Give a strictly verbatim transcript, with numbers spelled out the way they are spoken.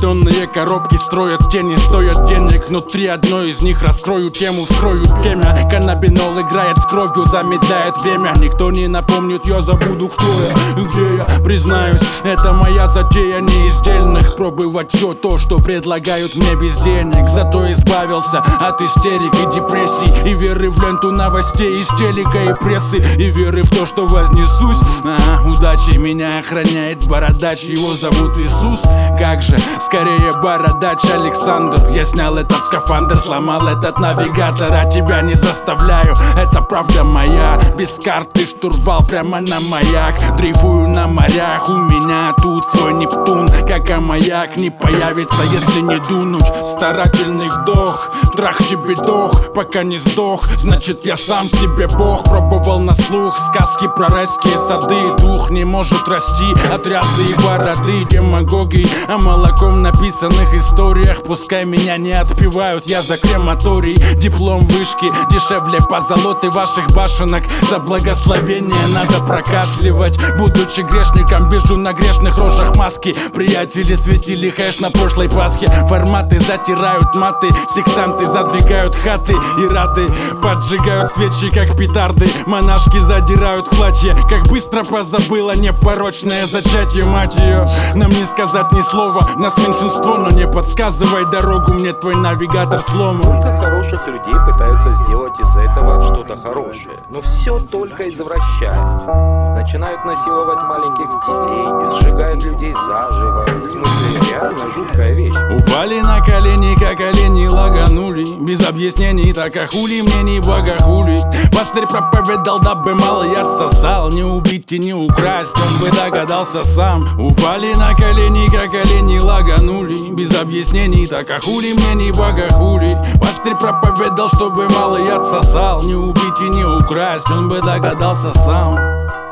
Бетонные коробки строят, те не стоят денег. Внутри одной из них раскрою тему, вскрою темя. Каннабинол играет с кровью, замедляет время. Никто не напомнит, я забуду, кто я, где я. Признаюсь, это моя затея не из дельных. Пробовать все то, что предлагают мне без денег. Зато избавился от истерик и депрессий, и веры в ленту новостей из телека и прессы, и веры в то, что вознесусь. А, удачи меня охраняет бородач, его зовут Иисус. Как же, скорее бородач Александр. Я снял этот скафандр, сломал этот навигатор, а тебя не заставляю, это правда моя. Без карты штурвал прямо на маяк. Дрейфую на морях, у меня тут свой Нептун. Как а маяк не появится, если не дунуть. Старательный вдох, трах чебедох, пока не сдох, значит я сам себе бог. Пробовал на слух сказки про райские сады. Дух не может расти от рясы и бороды. Демагогии о молоком написанных историях. Пускай меня не отпевают, я за крематорий. Диплом вышки дешевле позолоты ваших башенок. За благословение надо прокашливать. Будучи грешником, вижу на грешных рожах маски. Приятели светили хэш на прошлой Пасхе. Форматы затирают маты, сектанты задвигают хаты и рады поджигают свечи, как петарды. Монашки задирают платье. Как быстро позабыла непорочное зачатие, мать ее. Нам не сказать ни слова, нас меньшинство, но не подсказывай дорогу, мне твой навигатор сломан. Сколько хороших людей пытаются сделать из этого что-то хорошее, но все только извращают. Начинают насиловать маленьких детей и сжигают людей заживо. В смысле, реально жуткая вещь. Упали на колени, как олени лаганули. Без объяснений, так а хули мне не богохулить. Пастырь проповедал, дабы малый отсосал. Не убить и не украсть, он бы догадался сам. Упали на колени, как олени лаганули. Без объяснений, так а хули мне не богохулить. Пастырь проповедал, чтобы малый отсосал. Не убить и не украсть, он бы догадался сам.